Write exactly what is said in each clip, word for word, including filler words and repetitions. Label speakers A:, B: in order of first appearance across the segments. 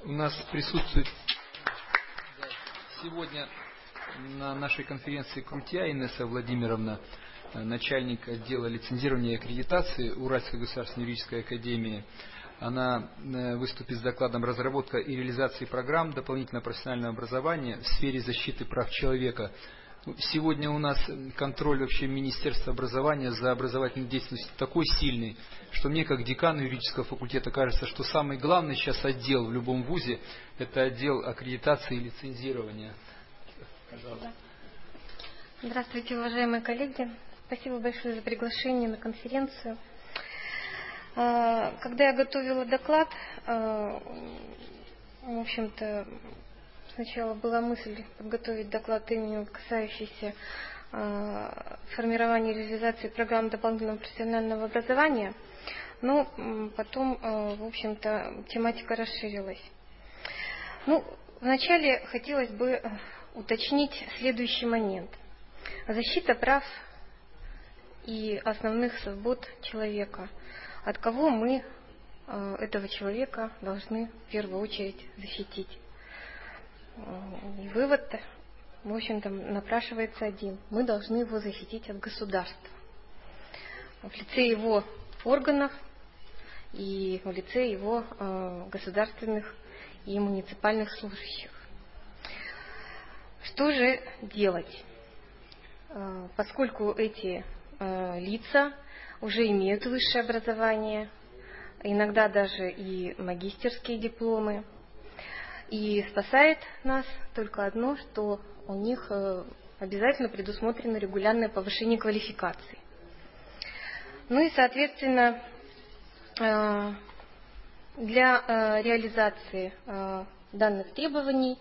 A: У нас присутствует сегодня на нашей конференции крутья Инесса Владимировна, начальник отдела лицензирования и аккредитации Уральской государственной юридической академии. Она выступит с докладом «Разработка и реализация программ дополнительного профессионального образования в сфере защиты прав человека». Сегодня у нас контроль вообще Министерства образования за образовательной деятельностью такой сильный, что мне, как декану юридического факультета, кажется, что самый главный сейчас отдел в любом вузе – это отдел аккредитации и лицензирования. Пожалуйста.
B: Здравствуйте, уважаемые коллеги. Спасибо большое за приглашение на конференцию. Когда я готовила доклад, в общем-то, сначала была мысль подготовить доклад именно касающийся э, формирования и реализации программ дополнительного профессионального образования, но потом, э, в общем-то, тематика расширилась. Ну, вначале хотелось бы уточнить следующий момент. Защита прав и основных свобод человека. От кого мы э, этого человека должны в первую очередь защитить? И вывод, в общем-то, напрашивается один. Мы должны его защитить от государства. В лице его органов и в лице его э, государственных и муниципальных служащих. Что же делать? Э, поскольку эти э, лица уже имеют высшее образование, иногда даже и магистерские дипломы, и спасает нас только одно, что у них обязательно предусмотрено регулярное повышение квалификации. Ну и, соответственно, для реализации данных требований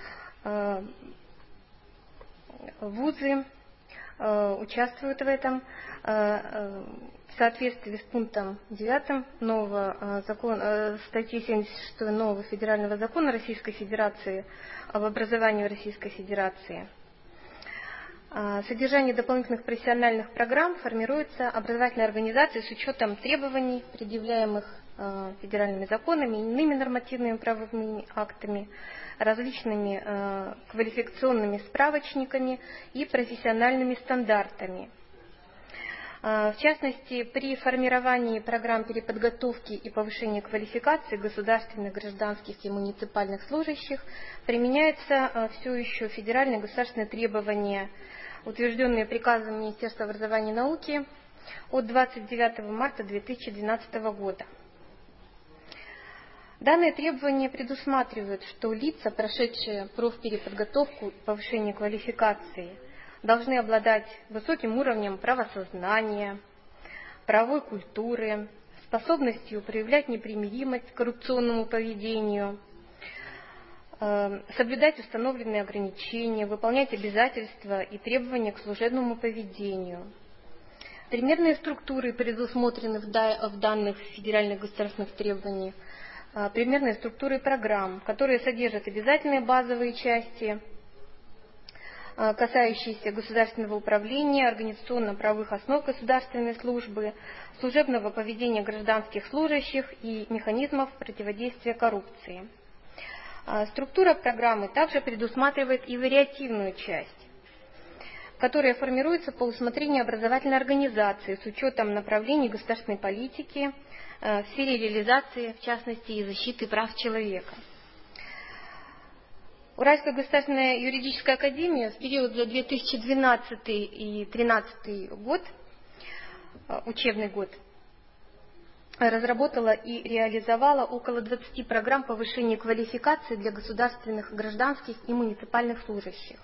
B: вузы участвуют в этом в соответствии с пунктом девятым нового закона, статьи семьдесят шесть нового федерального закона Российской Федерации об образовании в Российской Федерации. Содержание дополнительных профессиональных программ формируется образовательной организацией с учетом требований, предъявляемых федеральными законами, иными нормативными правовыми актами, различными квалификационными справочниками и профессиональными стандартами. В частности, при формировании программ переподготовки и повышения квалификации государственных, гражданских и муниципальных служащих применяются все еще федеральные государственные требования, утвержденные приказом Министерства образования и науки от двадцать девятого марта две тысячи двенадцатого года. Данные требования предусматривают, что лица, прошедшие профпереподготовку и повышение квалификации, должны обладать высоким уровнем правосознания, правовой культуры, способностью проявлять непримиримость к коррупционному поведению, соблюдать установленные ограничения, выполнять обязательства и требования к служебному поведению. Примерные структуры предусмотрены в данных федеральных государственных требованиях, примерные структуры программ, которые содержат обязательные базовые части, касающиеся государственного управления, организационно-правовых основ государственной службы, служебного поведения гражданских служащих и механизмов противодействия коррупции. Структура программы также предусматривает и вариативную часть, которая формируется по усмотрению образовательной организации с учетом направлений государственной политики в сфере реализации, в частности, и защиты прав человека. Уральская государственная юридическая академия в период за две тысячи двенадцатый и две тысячи тринадцатый год, учебный год, разработала и реализовала около двадцати программ повышения квалификации для государственных, гражданских и муниципальных служащих.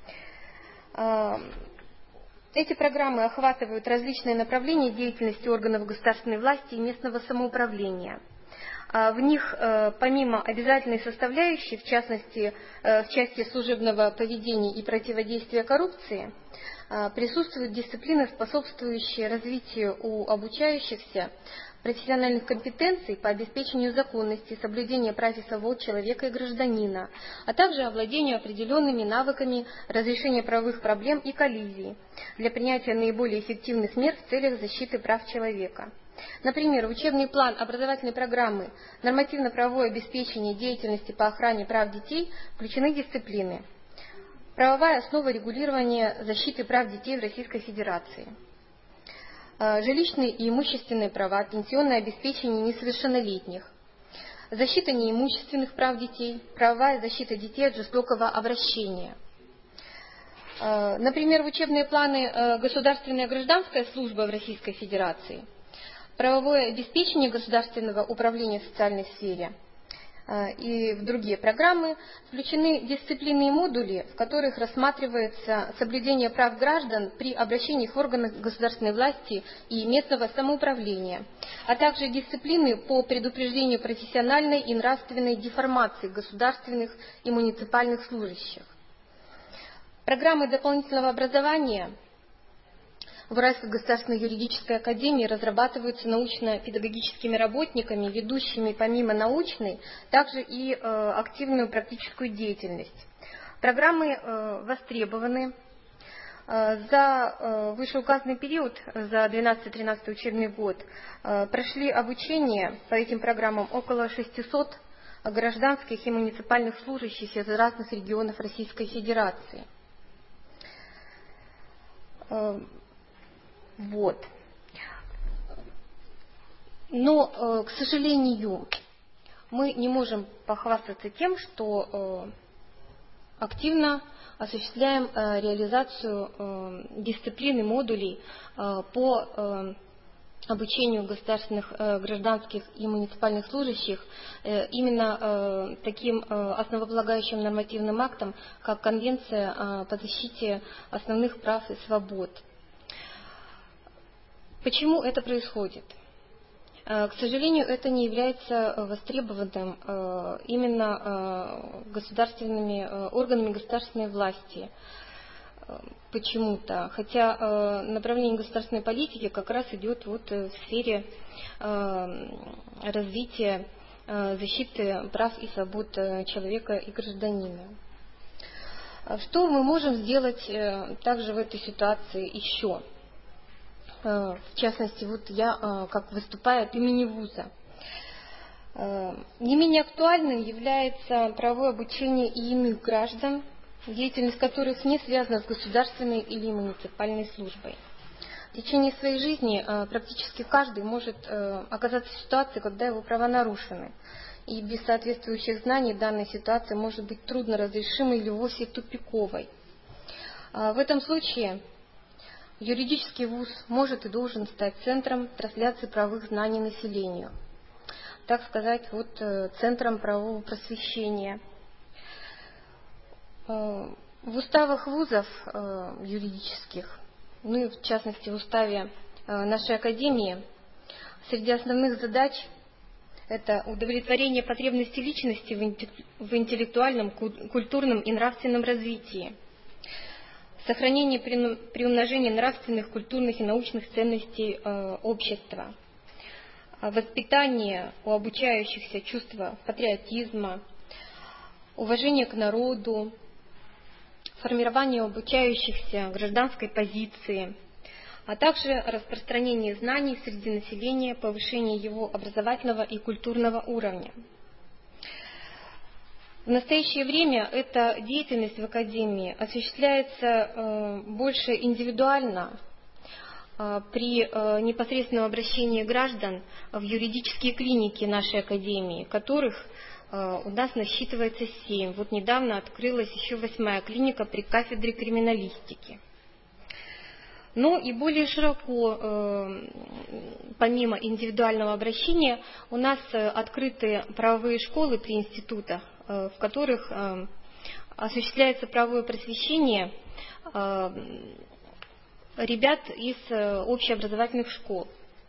B: Эти программы охватывают различные направления деятельности органов государственной власти и местного самоуправления. В них, помимо обязательной составляющей, в частности, в части служебного поведения и противодействия коррупции, присутствуют дисциплины, способствующие развитию у обучающихся профессиональных компетенций по обеспечению законности, соблюдения прав и свобод человека и гражданина, а также овладению определенными навыками разрешения правовых проблем и коллизий для принятия наиболее эффективных мер в целях защиты прав человека. Например, в учебный план образовательной программы «Нормативно-правовое обеспечение деятельности по охране прав детей» включены дисциплины: правовая основа регулирования защиты прав детей в Российской Федерации, жилищные и имущественные права, пенсионное обеспечение несовершеннолетних, защита неимущественных прав детей, правовая защита детей от жестокого обращения. Например, в учебные планы «Государственная гражданская служба в Российской Федерации», правовое обеспечение государственного управления в социальной сфере и в другие программы включены дисциплины и модули, в которых рассматривается соблюдение прав граждан при обращении в органы государственной власти и местного самоуправления, а также дисциплины по предупреждению профессиональной и нравственной деформации государственных и муниципальных служащих. Программы дополнительного образования в Уральской государственной юридической академии разрабатываются научно-педагогическими работниками, ведущими помимо научной также и э, активную практическую деятельность. Программы э, востребованы. Э, за э, вышеуказанный период, за двенадцатый-тринадцатый учебный год, э, прошли обучение по этим программам около шестисот гражданских и муниципальных служащих из разных регионов Российской Федерации. Э, Вот. Но, к сожалению, мы не можем похвастаться тем, что активно осуществляем реализацию дисциплин и модулей по обучению государственных гражданских и муниципальных служащих именно таким основополагающим нормативным актом, как Конвенция по защите основных прав и свобод. Почему это происходит? К сожалению, это не является востребованным именно государственными органами государственной власти почему-то, хотя направление государственной политики как раз идет вот в сфере развития защиты прав и свобод человека и гражданина. Что мы можем сделать также в этой ситуации еще? В частности, вот я как выступаю от имени вуза. Не менее актуальным является правовое обучение и иных граждан, деятельность которых не связана с государственной или муниципальной службой. В течение своей жизни практически каждый может оказаться в ситуации, когда его права нарушены. И без соответствующих знаний данная ситуация может быть трудно разрешимой или вовсе тупиковой. В этом случае юридический вуз может и должен стать центром трансляции правовых знаний населению, так сказать, вот центром правового просвещения. В уставах вузов юридических, ну и в частности в уставе нашей академии, среди основных задач это удовлетворение потребностей личности в интеллектуальном, культурном и нравственном развитии, сохранение и приумножение нравственных, культурных и научных ценностей э, общества, воспитание у обучающихся чувства патриотизма, уважение к народу, формирование у обучающихся гражданской позиции, а также распространение знаний среди населения, повышение его образовательного и культурного уровня. В настоящее время эта деятельность в Академии осуществляется больше индивидуально при непосредственном обращении граждан в юридические клиники нашей Академии, которых у нас насчитывается семь. Вот недавно открылась еще восьмая клиника при кафедре криминалистики. Но и более широко, помимо индивидуального обращения, у нас открыты правовые школы при институтах, в которых осуществляется правовое просвещение ребят из общеобразовательных школ.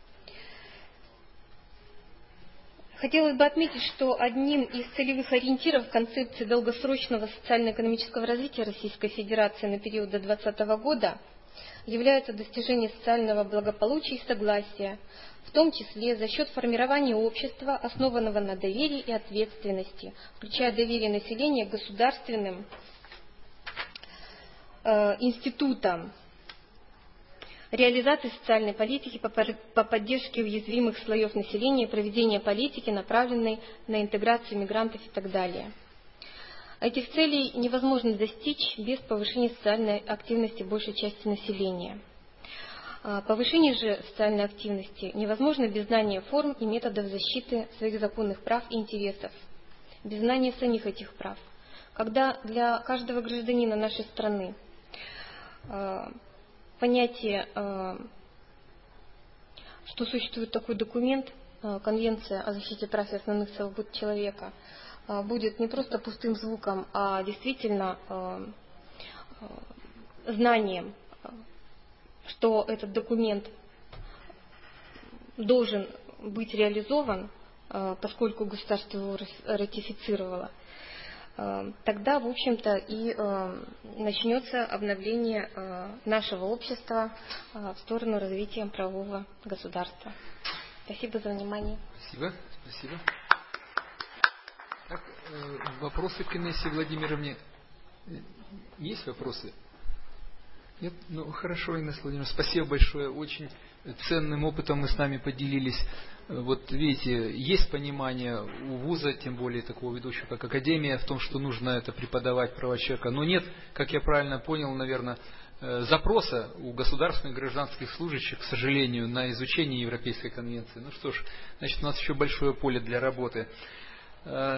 B: Хотелось бы отметить, что одним из целевых ориентиров концепции долгосрочного социально-экономического развития Российской Федерации на период до две тысячи двадцатого года является достижение социального благополучия и согласия, в том числе за счет формирования общества, основанного на доверии и ответственности, включая доверие населения к государственным э, институтам. реализации социальной политики по поддержке уязвимых слоев населения, проведение политики, направленной на интеграцию мигрантов и так далее. Этих целей невозможно достичь без повышения социальной активности большей части населения. Повышение же социальной активности невозможно без знания форм и методов защиты своих законных прав и интересов, без знания самих этих прав. Когда для каждого гражданина нашей страны понятие, что существует такой документ, Конвенция о защите прав и основных свобод человека, будет не просто пустым звуком, а действительно знанием, что этот документ должен быть реализован, поскольку государство его ратифицировало, тогда, в общем-то, и начнется обновление нашего общества в сторону развития правового государства. Спасибо за внимание.
A: Спасибо. Спасибо. Так, вопросы к Инессе Владимировне? Есть вопросы? Нет? Ну, хорошо, Инесса Владимировна, спасибо большое. Очень ценным опытом мы с нами поделились. Вот видите, есть понимание у вуза, тем более такого ведущего, как Академия, в том, что нужно это преподавать, права человека. Но нет, как я правильно понял, наверное, запроса у государственных гражданских служащих, к сожалению, на изучение Европейской конвенции. Ну что ж, значит, у нас еще большое поле для работы.